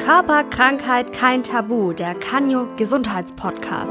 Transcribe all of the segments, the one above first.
Körper, Krankheit, kein Tabu, der Canyo Gesundheitspodcast.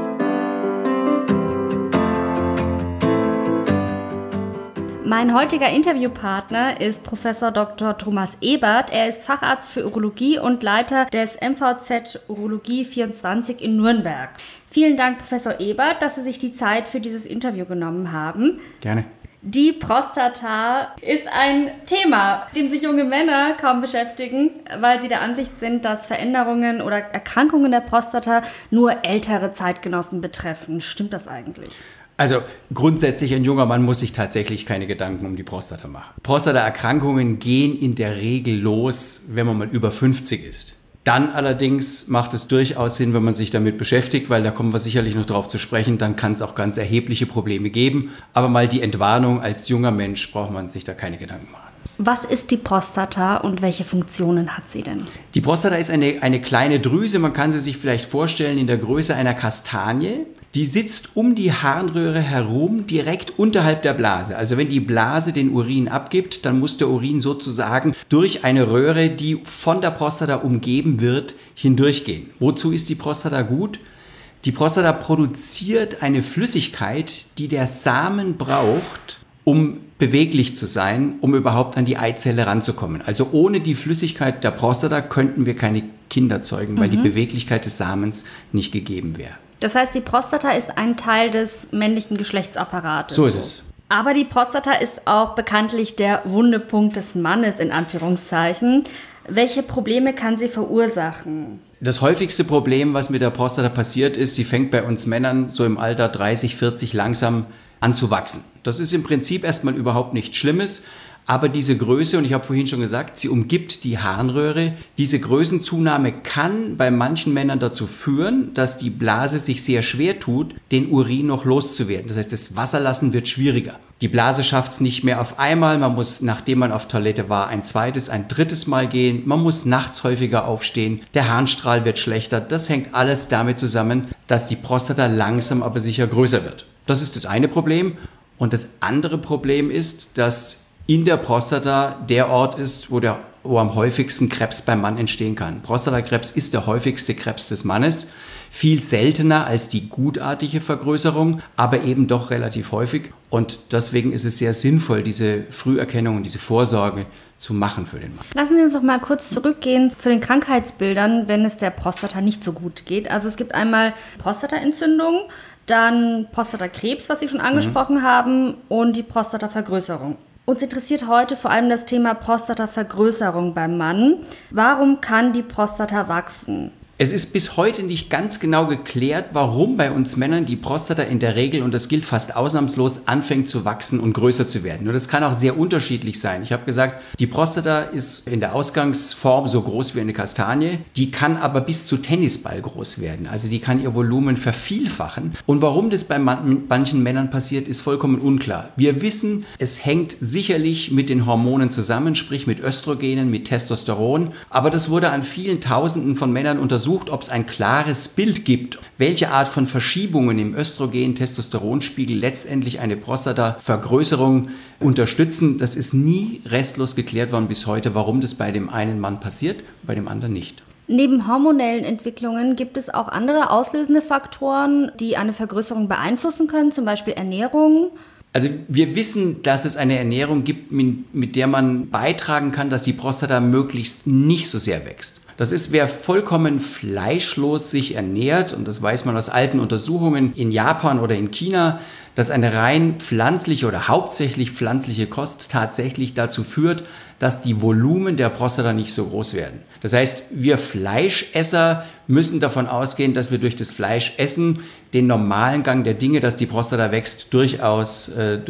Mein heutiger Interviewpartner ist Professor Dr. Thomas Ebert. Er ist Facharzt für Urologie und Leiter des MVZ Urologie 24 in Nürnberg. Vielen Dank, Professor Ebert, dass Sie sich die Zeit für dieses Interview genommen haben. Gerne. Die Prostata ist ein Thema, mit dem sich junge Männer kaum beschäftigen, weil sie der Ansicht sind, dass Veränderungen oder Erkrankungen der Prostata nur ältere Zeitgenossen betreffen. Stimmt das eigentlich? Also grundsätzlich, ein junger Mann muss sich tatsächlich keine Gedanken um die Prostata machen. Prostataerkrankungen gehen in der Regel los, wenn man mal über 50 ist. Dann allerdings macht es durchaus Sinn, wenn man sich damit beschäftigt, weil da kommen wir sicherlich noch drauf zu sprechen, dann kann es auch ganz erhebliche Probleme geben. Aber mal die Entwarnung, als junger Mensch braucht man sich da keine Gedanken machen. Was ist die Prostata und welche Funktionen hat sie denn? Die Prostata ist eine kleine Drüse, man kann sie sich vielleicht vorstellen in der Größe einer Kastanie. Die sitzt um die Harnröhre herum, direkt unterhalb der Blase. Also wenn die Blase den Urin abgibt, dann muss der Urin sozusagen durch eine Röhre, die von der Prostata umgeben wird, hindurchgehen. Wozu ist die Prostata gut? Die Prostata produziert eine Flüssigkeit, die der Samen braucht, um beweglich zu sein, um überhaupt an die Eizelle ranzukommen. Also ohne die Flüssigkeit der Prostata könnten wir keine Kinder zeugen, weil die Beweglichkeit des Samens nicht gegeben wäre. Das heißt, die Prostata ist ein Teil des männlichen Geschlechtsapparates. So ist es. Aber die Prostata ist auch bekanntlich der Wundepunkt des Mannes, in Anführungszeichen. Welche Probleme kann sie verursachen? Das häufigste Problem, was mit der Prostata passiert ist, sie fängt bei uns Männern so im Alter 30, 40 langsam an zu wachsen. Das ist im Prinzip erstmal überhaupt nichts Schlimmes, aber diese Größe, und ich habe vorhin schon gesagt, sie umgibt die Harnröhre. Diese Größenzunahme kann bei manchen Männern dazu führen, dass die Blase sich sehr schwer tut, den Urin noch loszuwerden. Das heißt, das Wasserlassen wird schwieriger. Die Blase schafft es nicht mehr auf einmal. Man muss, nachdem man auf Toilette war, ein zweites, ein drittes Mal gehen. Man muss nachts häufiger aufstehen. Der Harnstrahl wird schlechter. Das hängt alles damit zusammen, dass die Prostata langsam aber sicher größer wird. Das ist das eine Problem. Und das andere Problem ist, dass in der Prostata der Ort ist, wo am häufigsten Krebs beim Mann entstehen kann. Prostatakrebs ist der häufigste Krebs des Mannes, viel seltener als die gutartige Vergrößerung, aber eben doch relativ häufig. Und deswegen ist es sehr sinnvoll, diese Früherkennung und diese Vorsorge zu machen für den Mann. Lassen Sie uns doch mal kurz zurückgehen zu den Krankheitsbildern, wenn es der Prostata nicht so gut geht. Also es gibt einmal Prostataentzündung, dann Prostatakrebs, was Sie schon angesprochen haben, und die Prostatavergrößerung. Uns interessiert heute vor allem das Thema Prostatavergrößerung beim Mann. Warum kann die Prostata wachsen? Es ist bis heute nicht ganz genau geklärt, warum bei uns Männern die Prostata in der Regel, und das gilt fast ausnahmslos, anfängt zu wachsen und größer zu werden. Und das kann auch sehr unterschiedlich sein. Ich habe gesagt, die Prostata ist in der Ausgangsform so groß wie eine Kastanie. Die kann aber bis zu Tennisball groß werden. Also die kann ihr Volumen vervielfachen. Und warum das bei manchen Männern passiert, ist vollkommen unklar. Wir wissen, es hängt sicherlich mit den Hormonen zusammen, sprich mit Östrogenen, mit Testosteron. Aber das wurde an vielen Tausenden von Männern untersucht, ob es ein klares Bild gibt, welche Art von Verschiebungen im Östrogen-Testosteronspiegel letztendlich eine Prostatavergrößerung unterstützen. Das ist nie restlos geklärt worden bis heute, warum das bei dem einen Mann passiert, bei dem anderen nicht. Neben hormonellen Entwicklungen gibt es auch andere auslösende Faktoren, die eine Vergrößerung beeinflussen können, zum Beispiel Ernährung. Also wir wissen, dass es eine Ernährung gibt, mit der man beitragen kann, dass die Prostata möglichst nicht so sehr wächst. Das ist, wer vollkommen fleischlos sich ernährt, und das weiß man aus alten Untersuchungen in Japan oder in China, dass eine rein pflanzliche oder hauptsächlich pflanzliche Kost tatsächlich dazu führt, dass die Volumen der Prostata nicht so groß werden. Das heißt, wir Fleischesser müssen davon ausgehen, dass wir durch das Fleischessen den normalen Gang der Dinge, dass die Prostata wächst, durchaus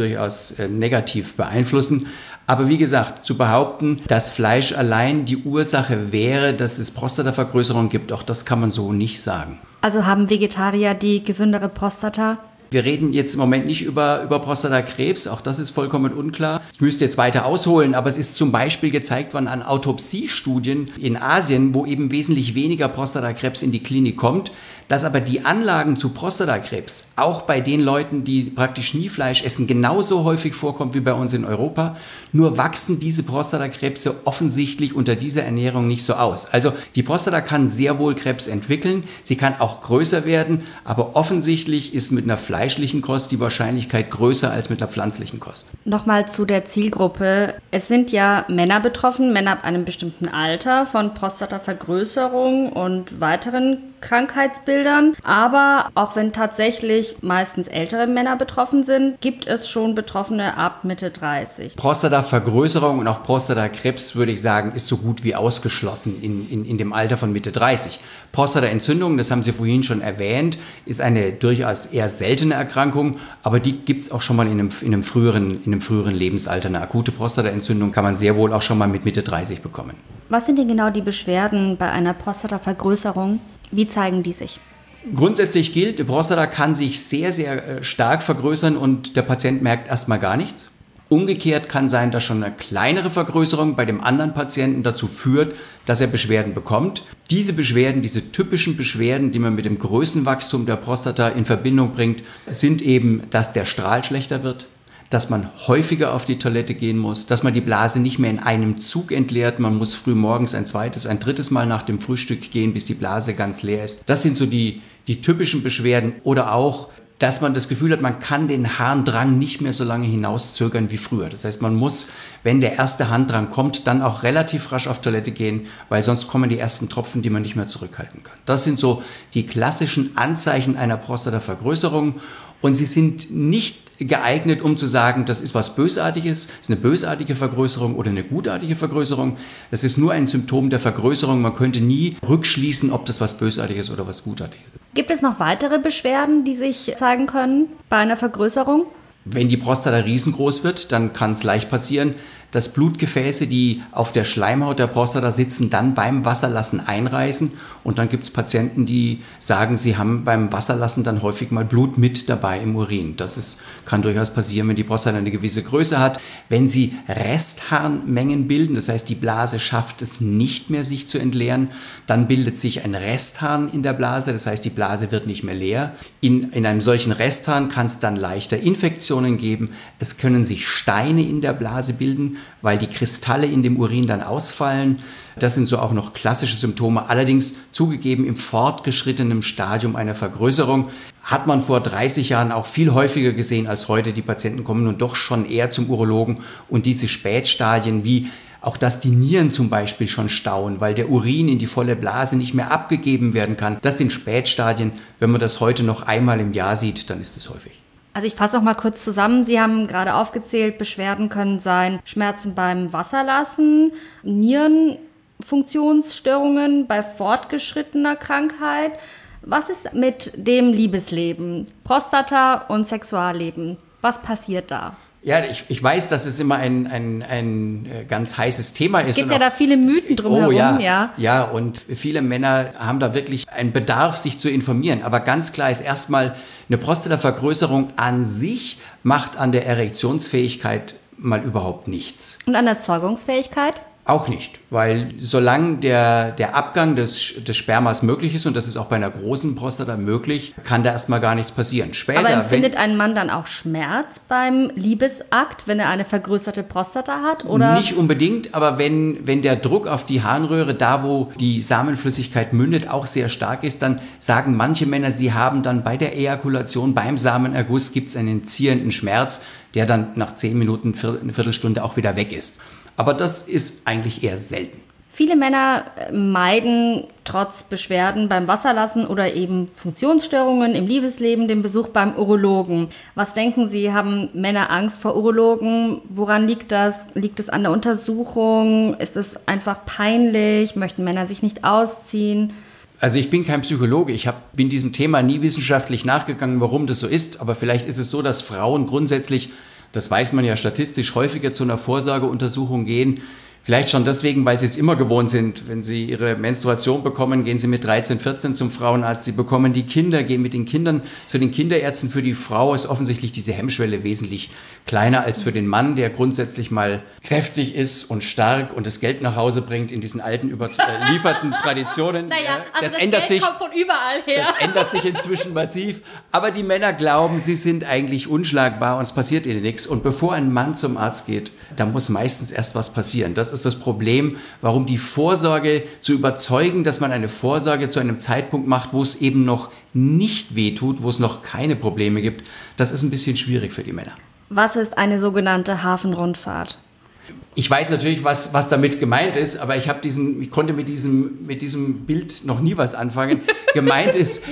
negativ beeinflussen. Aber wie gesagt, zu behaupten, dass Fleisch allein die Ursache wäre, dass es Prostatavergrößerung gibt, auch das kann man so nicht sagen. Also haben Vegetarier die gesündere Prostata? Wir reden jetzt im Moment nicht über Prostatakrebs, auch das ist vollkommen unklar. Ich müsste jetzt weiter ausholen, aber es ist zum Beispiel gezeigt worden an Autopsiestudien in Asien, wo eben wesentlich weniger Prostatakrebs in die Klinik kommt, Dass aber die Anlagen zu Prostatakrebs auch bei den Leuten, die praktisch nie Fleisch essen, genauso häufig vorkommt wie bei uns in Europa. Nur wachsen diese Prostatakrebse offensichtlich unter dieser Ernährung nicht so aus. Also die Prostata kann sehr wohl Krebs entwickeln, sie kann auch größer werden, aber offensichtlich ist mit einer fleischlichen Kost die Wahrscheinlichkeit größer als mit einer pflanzlichen Kost. Nochmal zu der Zielgruppe. Es sind ja Männer betroffen, Männer ab einem bestimmten Alter von Prostatavergrößerung und weiteren Krankheitsbildern. Aber auch wenn tatsächlich meistens ältere Männer betroffen sind, gibt es schon Betroffene ab Mitte 30. Prostatavergrößerung und auch Prostatakrebs, würde ich sagen, ist so gut wie ausgeschlossen in dem Alter von Mitte 30. Prostataentzündung, das haben Sie vorhin schon erwähnt, ist eine durchaus eher seltene Erkrankung, aber die gibt es auch schon mal in einem früheren Lebensalter. Eine akute Prostataentzündung kann man sehr wohl auch schon mal mit Mitte 30 bekommen. Was sind denn genau die Beschwerden bei einer Prostatavergrößerung? Wie zeigen die sich? Grundsätzlich gilt, die Prostata kann sich sehr, sehr stark vergrößern und der Patient merkt erstmal gar nichts. Umgekehrt kann sein, dass schon eine kleinere Vergrößerung bei dem anderen Patienten dazu führt, dass er Beschwerden bekommt. Diese Beschwerden, diese typischen Beschwerden, die man mit dem Größenwachstum der Prostata in Verbindung bringt, sind eben, dass der Strahl schlechter wird, dass man häufiger auf die Toilette gehen muss, dass man die Blase nicht mehr in einem Zug entleert. Man muss früh morgens ein zweites, ein drittes Mal nach dem Frühstück gehen, bis die Blase ganz leer ist. Das sind so die typischen Beschwerden. Oder auch, dass man das Gefühl hat, man kann den Harndrang nicht mehr so lange hinauszögern wie früher. Das heißt, man muss, wenn der erste Harndrang kommt, dann auch relativ rasch auf Toilette gehen, weil sonst kommen die ersten Tropfen, die man nicht mehr zurückhalten kann. Das sind so die klassischen Anzeichen einer Prostatavergrößerung und sie sind nicht geeignet, um zu sagen, das ist was Bösartiges, ist eine bösartige Vergrößerung oder eine gutartige Vergrößerung. Das ist nur ein Symptom der Vergrößerung. Man könnte nie rückschließen, ob das was Bösartiges oder was Gutartiges ist. Gibt es noch weitere Beschwerden, die sich zeigen können bei einer Vergrößerung? Wenn die Prostata riesengroß wird, dann kann es leicht passieren, dass Blutgefäße, die auf der Schleimhaut der Prostata sitzen, dann beim Wasserlassen einreißen. Und dann gibt es Patienten, die sagen, sie haben beim Wasserlassen dann häufig mal Blut mit dabei im Urin. Kann durchaus passieren, wenn die Prostata eine gewisse Größe hat. Wenn sie Restharnmengen bilden, das heißt, die Blase schafft es nicht mehr, sich zu entleeren, dann bildet sich ein Restharn in der Blase. Das heißt, die Blase wird nicht mehr leer. In einem solchen Restharn kann es dann leichter Infektionen geben. Es können sich Steine in der Blase bilden, weil die Kristalle in dem Urin dann ausfallen. Das sind so auch noch klassische Symptome. Allerdings zugegeben im fortgeschrittenen Stadium einer Vergrößerung hat man vor 30 Jahren auch viel häufiger gesehen als heute. Die Patienten kommen nun doch schon eher zum Urologen und diese Spätstadien wie auch, dass die Nieren zum Beispiel schon stauen, weil der Urin in die volle Blase nicht mehr abgegeben werden kann. Das sind Spätstadien. Wenn man das heute noch einmal im Jahr sieht, dann ist es häufig. Also ich fasse noch mal kurz zusammen. Sie haben gerade aufgezählt, Beschwerden können sein Schmerzen beim Wasserlassen, Nierenfunktionsstörungen bei fortgeschrittener Krankheit. Was ist mit dem Liebesleben, Prostata und Sexualleben? Was passiert da? Ja, ich weiß, dass es immer ein ganz heißes Thema ist. Es gibt ja da viele Mythen drumherum. Ja, und viele Männer haben da wirklich einen Bedarf, sich zu informieren. Aber ganz klar ist erstmal, eine Prostatavergrößerung an sich macht an der Erektionsfähigkeit mal überhaupt nichts. Und an der Zeugungsfähigkeit? Auch nicht, weil solange der Abgang des Spermas möglich ist, und das ist auch bei einer großen Prostata möglich, kann da erstmal gar nichts passieren. Später, aber empfindet ein Mann dann auch Schmerz beim Liebesakt, wenn er eine vergrößerte Prostata hat? Oder? Nicht unbedingt, aber wenn der Druck auf die Harnröhre, da wo die Samenflüssigkeit mündet, auch sehr stark ist, dann sagen manche Männer, sie haben dann bei der Ejakulation, beim Samenerguss, gibt es einen zierenden Schmerz, der dann nach 10 Minuten, eine Viertelstunde auch wieder weg ist. Aber das ist eigentlich eher selten. Viele Männer meiden trotz Beschwerden beim Wasserlassen oder eben Funktionsstörungen im Liebesleben den Besuch beim Urologen. Was denken Sie, haben Männer Angst vor Urologen? Woran liegt das? Liegt es an der Untersuchung? Ist es einfach peinlich? Möchten Männer sich nicht ausziehen? Also ich bin kein Psychologe, bin diesem Thema nie wissenschaftlich nachgegangen, warum das so ist. Aber vielleicht ist es so, dass Frauen grundsätzlich, das weiß man ja statistisch, häufiger zu einer Vorsorgeuntersuchung gehen Vielleicht schon deswegen, weil sie es immer gewohnt sind. Wenn sie ihre Menstruation bekommen, gehen sie mit 13, 14 zum Frauenarzt. Sie bekommen die Kinder, gehen mit den Kindern zu den Kinderärzten. Für die Frau ist offensichtlich diese Hemmschwelle wesentlich kleiner als für den Mann, der grundsätzlich mal kräftig ist und stark und das Geld nach Hause bringt in diesen alten, überlieferten Traditionen. Naja, also das ändert Geld sich, kommt von überall her. Das ändert sich inzwischen massiv. Aber die Männer glauben, sie sind eigentlich unschlagbar und es passiert ihnen nichts. Und bevor ein Mann zum Arzt geht, da muss meistens erst was passieren. Das ist das Problem, warum die Vorsorge zu überzeugen, dass man eine Vorsorge zu einem Zeitpunkt macht, wo es eben noch nicht wehtut, wo es noch keine Probleme gibt, das ist ein bisschen schwierig für die Männer. Was ist eine sogenannte Hafenrundfahrt? Ich weiß natürlich, was damit gemeint ist, aber ich konnte mit diesem Bild noch nie was anfangen. Gemeint ist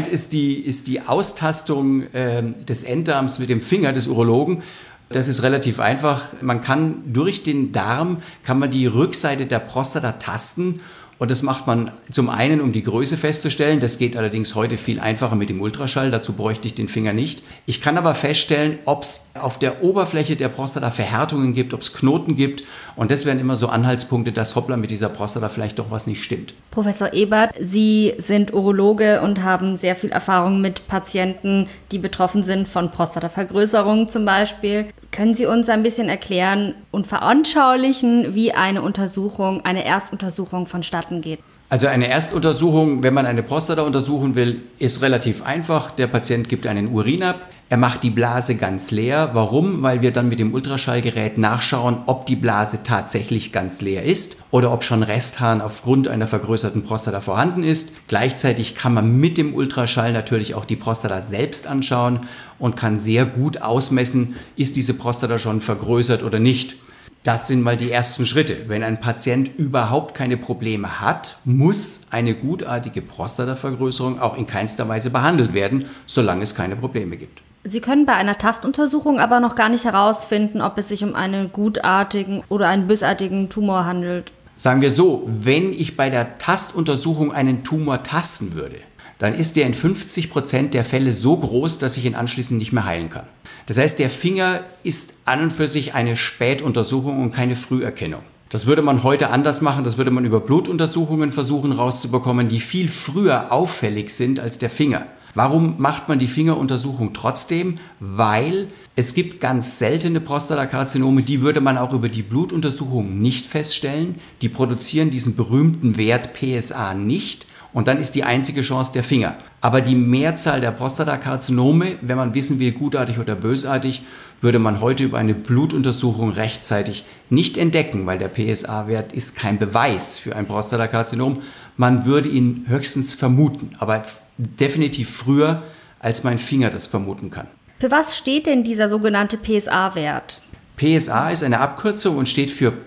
die Austastung des Enddarms mit dem Finger des Urologen. Das ist relativ einfach. Man kann durch den Darm die Rückseite der Prostata tasten. Und das macht man zum einen, um die Größe festzustellen. Das geht allerdings heute viel einfacher mit dem Ultraschall. Dazu bräuchte ich den Finger nicht. Ich kann aber feststellen, ob es auf der Oberfläche der Prostata Verhärtungen gibt, ob es Knoten gibt. Und das wären immer so Anhaltspunkte, dass hoppla mit dieser Prostata vielleicht doch was nicht stimmt. Professor Ebert, Sie sind Urologe und haben sehr viel Erfahrung mit Patienten, die betroffen sind von Prostatavergrößerungen zum Beispiel. Können Sie uns ein bisschen erklären und veranschaulichen, wie eine Erstuntersuchung vonstatten geht? Also eine Erstuntersuchung, wenn man eine Prostata untersuchen will, ist relativ einfach. Der Patient gibt einen Urin ab. Er macht die Blase ganz leer. Warum? Weil wir dann mit dem Ultraschallgerät nachschauen, ob die Blase tatsächlich ganz leer ist oder ob schon Restharn aufgrund einer vergrößerten Prostata vorhanden ist. Gleichzeitig kann man mit dem Ultraschall natürlich auch die Prostata selbst anschauen und kann sehr gut ausmessen, ist diese Prostata schon vergrößert oder nicht. Das sind mal die ersten Schritte. Wenn ein Patient überhaupt keine Probleme hat, muss eine gutartige Prostatavergrößerung auch in keinster Weise behandelt werden, solange es keine Probleme gibt. Sie können bei einer Tastuntersuchung aber noch gar nicht herausfinden, ob es sich um einen gutartigen oder einen bösartigen Tumor handelt. Sagen wir so, wenn ich bei der Tastuntersuchung einen Tumor tasten würde, dann ist der in 50% der Fälle so groß, dass ich ihn anschließend nicht mehr heilen kann. Das heißt, der Finger ist an und für sich eine Spätuntersuchung und keine Früherkennung. Das würde man heute anders machen, das würde man über Blutuntersuchungen versuchen rauszubekommen, die viel früher auffällig sind als der Finger. Warum macht man die Fingeruntersuchung trotzdem? Weil es gibt ganz seltene Prostatakarzinome, die würde man auch über die Blutuntersuchung nicht feststellen. Die produzieren diesen berühmten Wert PSA nicht. Und dann ist die einzige Chance der Finger. Aber die Mehrzahl der Prostatakarzinome, wenn man wissen will, gutartig oder bösartig, würde man heute über eine Blutuntersuchung rechtzeitig nicht entdecken, weil der PSA-Wert ist kein Beweis für ein Prostatakarzinom. Man würde ihn höchstens vermuten, aber definitiv früher, als mein Finger das vermuten kann. Für was steht denn dieser sogenannte PSA-Wert? PSA ist eine Abkürzung und steht für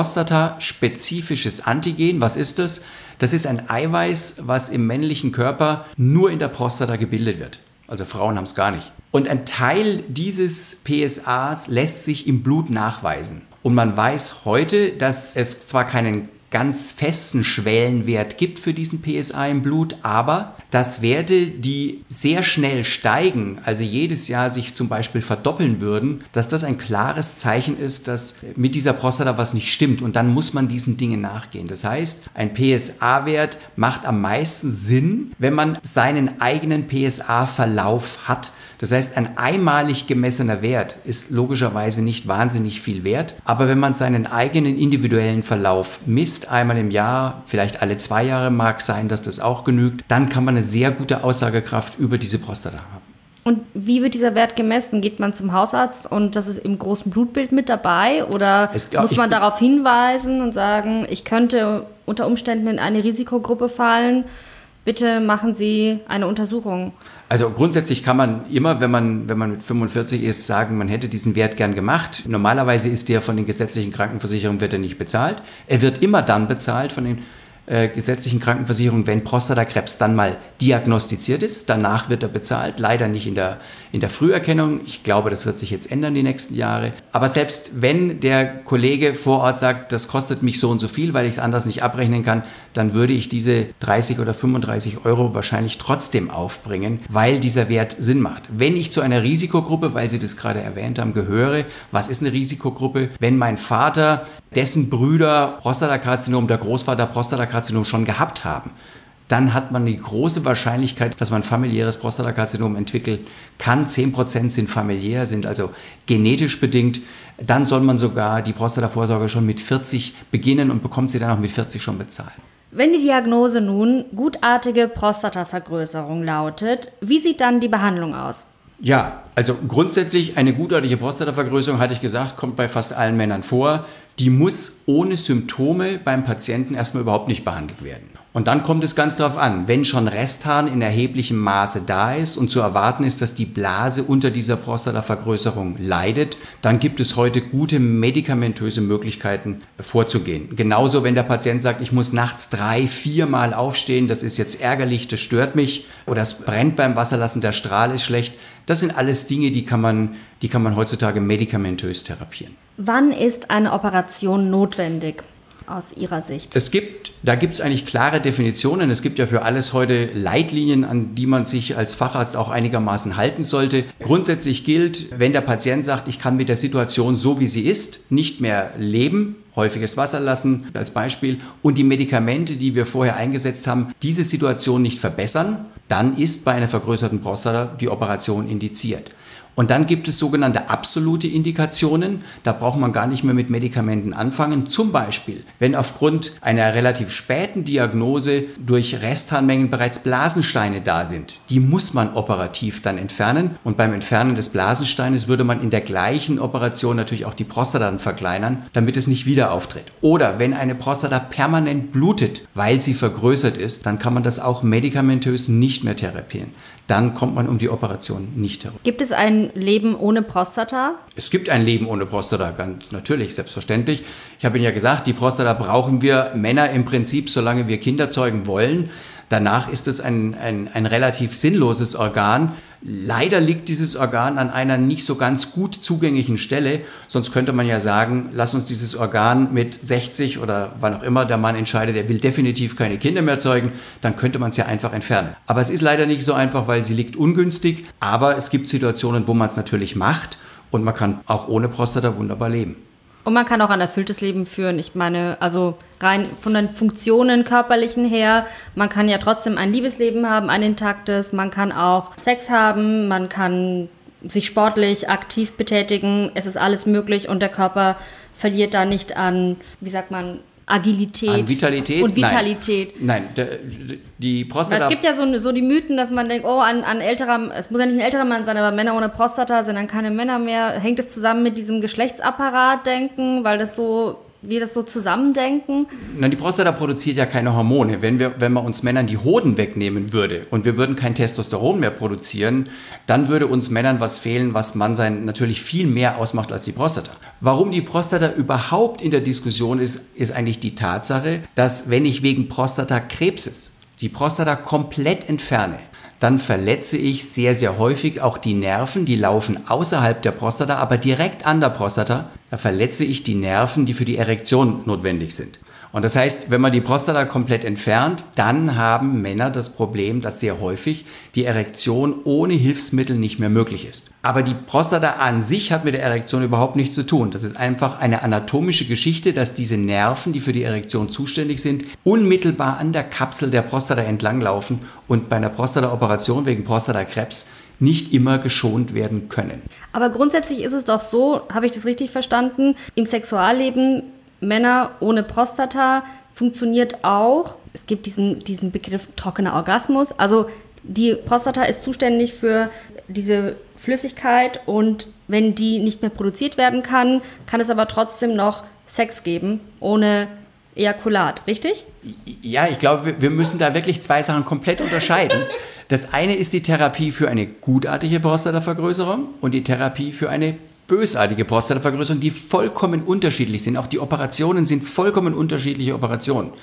prostataspezifisches Antigen. Was ist das? Das ist ein Eiweiß, was im männlichen Körper nur in der Prostata gebildet wird. Also Frauen haben es gar nicht. Und ein Teil dieses PSAs lässt sich im Blut nachweisen. Und man weiß heute, dass es zwar keinen ganz festen Schwellenwert gibt für diesen PSA im Blut, aber dass Werte, die sehr schnell steigen, also jedes Jahr sich zum Beispiel verdoppeln würden, dass das ein klares Zeichen ist, dass mit dieser Prostata was nicht stimmt und dann muss man diesen Dingen nachgehen. Das heißt, ein PSA-Wert macht am meisten Sinn, wenn man seinen eigenen PSA-Verlauf hat. Das heißt, ein einmalig gemessener Wert ist logischerweise nicht wahnsinnig viel wert, aber wenn man seinen eigenen individuellen Verlauf misst, einmal im Jahr, vielleicht alle 2 Jahre mag sein, dass das auch genügt, dann kann man eine sehr gute Aussagekraft über diese Prostata haben. Und wie wird dieser Wert gemessen? Geht man zum Hausarzt und das ist im großen Blutbild mit dabei? Oder muss man darauf hinweisen und sagen, ich könnte unter Umständen in eine Risikogruppe fallen? Bitte machen Sie eine Untersuchung. Also grundsätzlich kann man immer, wenn man mit 45 ist, sagen, man hätte diesen Wert gern gemacht. Normalerweise ist der von den gesetzlichen Krankenversicherungen wird er nicht bezahlt. Er wird immer dann bezahlt von den gesetzlichen Krankenversicherungen, wenn Prostatakrebs dann mal diagnostiziert ist. Danach wird er bezahlt, leider nicht in der Früherkennung. Ich glaube, das wird sich jetzt ändern die nächsten Jahre. Aber selbst wenn der Kollege vor Ort sagt, das kostet mich so und so viel, weil ich es anders nicht abrechnen kann, dann würde ich diese 30 oder 35 € wahrscheinlich trotzdem aufbringen, weil dieser Wert Sinn macht. Wenn ich zu einer Risikogruppe, weil Sie das gerade erwähnt haben, gehöre, was ist eine Risikogruppe? Wenn mein Vater dessen Brüder Prostatakarzinom, der Großvater Prostatakarzinom schon gehabt haben, dann hat man die große Wahrscheinlichkeit, dass man familiäres Prostatakarzinom entwickeln kann. 10% sind familiär, sind also genetisch bedingt. Dann soll man sogar die Prostatavorsorge schon mit 40 beginnen und bekommt sie dann auch mit 40 schon bezahlt. Wenn die Diagnose nun gutartige Prostatavergrößerung lautet, wie sieht dann die Behandlung aus? Ja, also grundsätzlich eine gutartige Prostatavergrößerung, hatte ich gesagt, kommt bei fast allen Männern vor. Die muss ohne Symptome beim Patienten erstmal überhaupt nicht behandelt werden. Und dann kommt es ganz darauf an, wenn schon Restharn in erheblichem Maße da ist und zu erwarten ist, dass die Blase unter dieser Prostatavergrößerung leidet, dann gibt es heute gute medikamentöse Möglichkeiten vorzugehen. Genauso, wenn der Patient sagt, ich muss nachts 3-4 Mal aufstehen, das ist jetzt ärgerlich, das stört mich oder es brennt beim Wasserlassen, der Strahl ist schlecht. Das sind alles Dinge, die kann man heutzutage medikamentös therapieren. Wann ist eine Operation notwendig aus Ihrer Sicht? Da gibt es eigentlich klare Definitionen. Es gibt ja für alles heute Leitlinien, an die man sich als Facharzt auch einigermaßen halten sollte. Grundsätzlich gilt, wenn der Patient sagt, ich kann mit der Situation so wie sie ist nicht mehr leben, häufiges Wasserlassen als Beispiel, und die Medikamente, die wir vorher eingesetzt haben, diese Situation nicht verbessern, dann ist bei einer vergrößerten Prostata die Operation indiziert. Und dann gibt es sogenannte absolute Indikationen. Da braucht man gar nicht mehr mit Medikamenten anfangen. Zum Beispiel, wenn aufgrund einer relativ späten Diagnose durch Restharnmengen bereits Blasensteine da sind. Die muss man operativ dann entfernen. Und beim Entfernen des Blasensteines würde man in der gleichen Operation natürlich auch die Prostata dann verkleinern, damit es nicht wieder auftritt. Oder wenn eine Prostata permanent blutet, weil sie vergrößert ist, dann kann man das auch medikamentös nicht mehr therapieren. Dann kommt man um die Operation nicht herum. Gibt es ein Leben ohne Prostata? Es gibt ein Leben ohne Prostata, ganz natürlich, selbstverständlich. Ich habe Ihnen ja gesagt, die Prostata brauchen wir Männer im Prinzip, solange wir Kinder zeugen wollen. Danach ist es ein relativ sinnloses Organ. Leider liegt dieses Organ an einer nicht so ganz gut zugänglichen Stelle. Sonst könnte man ja sagen, lass uns dieses Organ mit 60 oder wann auch immer der Mann entscheidet, er will definitiv keine Kinder mehr zeugen, dann könnte man es ja einfach entfernen. Aber es ist leider nicht so einfach, weil sie liegt ungünstig. Aber es gibt Situationen, wo man es natürlich macht und man kann auch ohne Prostata wunderbar leben. Und man kann auch ein erfülltes Leben führen. Ich meine, also rein von den Funktionen körperlichen her, man kann ja trotzdem ein Liebesleben haben, ein intaktes, man kann auch Sex haben, man kann sich sportlich aktiv betätigen, es ist alles möglich und der Körper verliert da nicht an, wie sagt man, Agilität an Vitalität? Und Vitalität. Nein, die Prostata... Es gibt ja so die Mythen, dass man denkt, es muss ja nicht ein älterer Mann sein, aber Männer ohne Prostata sind dann keine Männer mehr. Hängt es zusammen mit diesem Geschlechtsapparat-Denken, weil wir das so zusammendenken? Na, die Prostata produziert ja keine Hormone. Wenn man uns Männern die Hoden wegnehmen würde und wir würden kein Testosteron mehr produzieren, dann würde uns Männern was fehlen, was Mannsein natürlich viel mehr ausmacht als die Prostata. Warum die Prostata überhaupt in der Diskussion ist eigentlich die Tatsache, dass wenn ich wegen Prostatakrebses die Prostata komplett entferne, dann verletze ich sehr, sehr häufig auch die Nerven, die laufen außerhalb der Prostata, aber direkt an der Prostata, da verletze ich die Nerven, die für die Erektion notwendig sind. Und das heißt, wenn man die Prostata komplett entfernt, dann haben Männer das Problem, dass sehr häufig die Erektion ohne Hilfsmittel nicht mehr möglich ist. Aber die Prostata an sich hat mit der Erektion überhaupt nichts zu tun. Das ist einfach eine anatomische Geschichte, dass diese Nerven, die für die Erektion zuständig sind, unmittelbar an der Kapsel der Prostata entlanglaufen und bei einer Prostataoperation wegen Prostatakrebs nicht immer geschont werden können. Aber grundsätzlich ist es doch so, habe ich das richtig verstanden, im Sexualleben Männer ohne Prostata funktioniert auch, es gibt diesen Begriff trockener Orgasmus, also die Prostata ist zuständig für diese Flüssigkeit und wenn die nicht mehr produziert werden kann, kann es aber trotzdem noch Sex geben, ohne Ejakulat, richtig? Ja, ich glaube, wir müssen da wirklich zwei Sachen komplett unterscheiden. Das eine ist die Therapie für eine gutartige Prostatavergrößerung und die Therapie für eine bösartige Prostatavergrößerung, die vollkommen unterschiedlich sind. Auch die Operationen sind vollkommen unterschiedliche Operationen.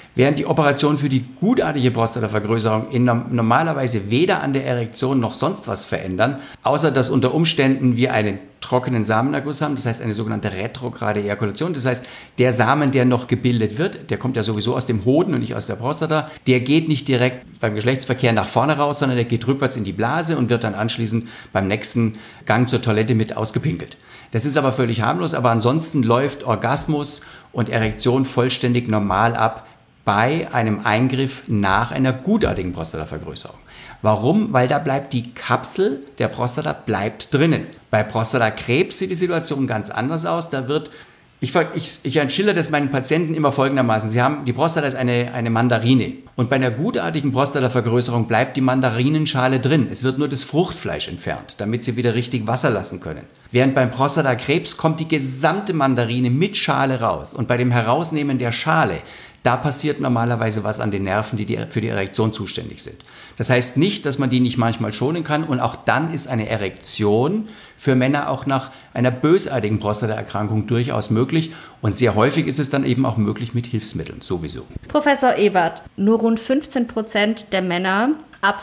Während die Operation für die gutartige Prostatavergrößerung normalerweise weder an der Erektion noch sonst was verändern, außer dass unter Umständen wir einen trockenen Samenerguss haben, das heißt eine sogenannte retrograde Ejakulation. Das heißt, der Samen, der noch gebildet wird, der kommt ja sowieso aus dem Hoden und nicht aus der Prostata, der geht nicht direkt beim Geschlechtsverkehr nach vorne raus, sondern der geht rückwärts in die Blase und wird dann anschließend beim nächsten Gang zur Toilette mit ausgepinkelt. Das ist aber völlig harmlos, aber ansonsten läuft Orgasmus und Erektion vollständig normal ab bei einem Eingriff nach einer gutartigen Prostatavergrößerung. Warum? Weil da bleibt die Kapsel der Prostata bleibt drinnen. Bei Prostatakrebs sieht die Situation ganz anders aus. Da wird, ich schildere das meinen Patienten immer folgendermaßen. Die Prostata ist eine Mandarine. Und bei einer gutartigen Prostatavergrößerung bleibt die Mandarinenschale drin. Es wird nur das Fruchtfleisch entfernt, damit sie wieder richtig Wasser lassen können. Während beim Prostatakrebs kommt die gesamte Mandarine mit Schale raus. Und bei dem Herausnehmen der Schale, da passiert normalerweise was an den Nerven, die für die Erektion zuständig sind. Das heißt nicht, dass man die nicht manchmal schonen kann. Und auch dann ist eine Erektion für Männer auch nach einer bösartigen Prostataerkrankung durchaus möglich. Und sehr häufig ist es dann eben auch möglich mit Hilfsmitteln, sowieso. Professor Ebert, nur rund 15% der Männer ab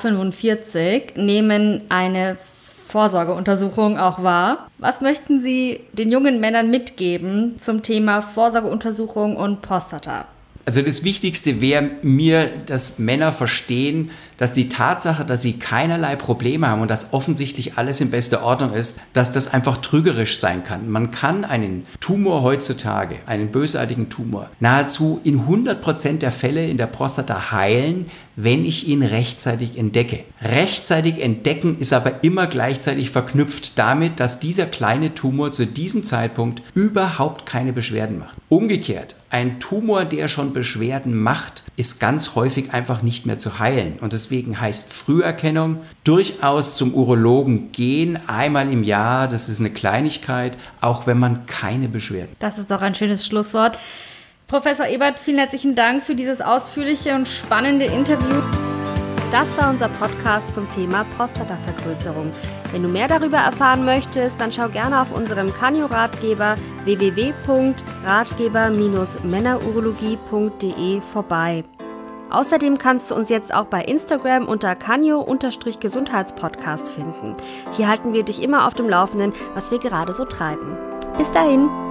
45 nehmen eine Vorsorgeuntersuchung auch wahr. Was möchten Sie den jungen Männern mitgeben zum Thema Vorsorgeuntersuchung und Prostata? Also das Wichtigste wäre mir, dass Männer verstehen, dass die Tatsache, dass sie keinerlei Probleme haben und dass offensichtlich alles in bester Ordnung ist, dass das einfach trügerisch sein kann. Man kann einen Tumor heutzutage, einen bösartigen Tumor, nahezu in 100% der Fälle in der Prostata heilen, wenn ich ihn rechtzeitig entdecke. Rechtzeitig entdecken ist aber immer gleichzeitig verknüpft damit, dass dieser kleine Tumor zu diesem Zeitpunkt überhaupt keine Beschwerden macht. Umgekehrt, ein Tumor, der schon Beschwerden macht, ist ganz häufig einfach nicht mehr zu heilen. Und deswegen heißt Früherkennung durchaus zum Urologen gehen, einmal im Jahr, das ist eine Kleinigkeit, auch wenn man keine Beschwerden hat. Das ist doch ein schönes Schlusswort. Professor Ebert, vielen herzlichen Dank für dieses ausführliche und spannende Interview. Das war unser Podcast zum Thema Prostatavergrößerung. Wenn du mehr darüber erfahren möchtest, dann schau gerne auf unserem Canio-Ratgeber www.ratgeber-männerurologie.de vorbei. Außerdem kannst du uns jetzt auch bei Instagram unter Canio-Gesundheitspodcast finden. Hier halten wir dich immer auf dem Laufenden, was wir gerade so treiben. Bis dahin!